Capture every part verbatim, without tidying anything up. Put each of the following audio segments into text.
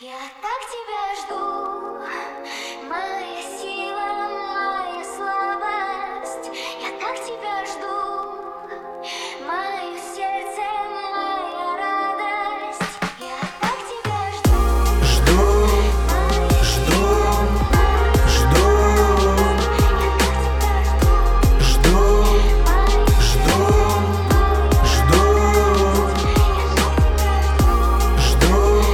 Я так тебя жду, моя сила, моя слабость. Я так тебя жду, мое сердце, моя радость. Я так тебя жду, Жду, жду, жду, жду, жду, жду, жду,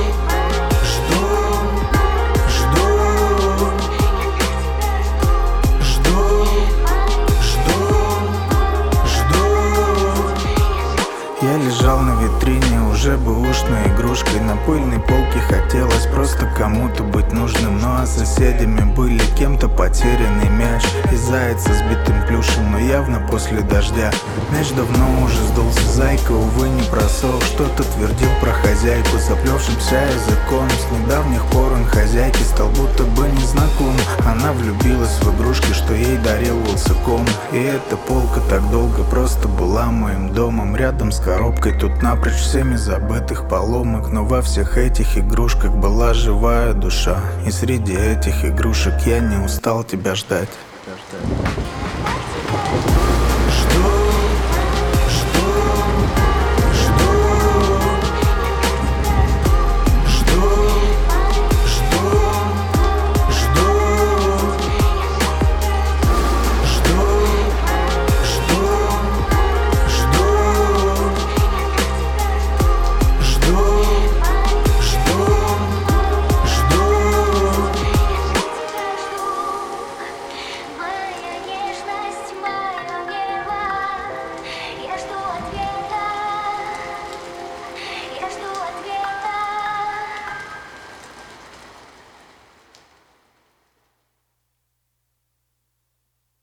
Я лежал на витрине, уже бэушной игрушкой. На пыльной полке хотелось просто кому-то быть нужным. Ну а соседями были кем-то потерянный мяч и заяц со сбитым плюшем, но явно после дождя. Мяч давно уже сдулся, зайка, увы, не просох. Что-то твердил про хозяйку, заплевшимся языком. С недавних пор он хозяйке стал будто бы незнаком. Она влюбилась в игрушки, что ей дарил Вилсаком. И эта полка так долго просто была моим домом. Рядом с коробкой тут напрочь всеми забытых поломок. Но во всех этих игрушках была живая душа. И среди этих игрушек я не устал тебя ждать.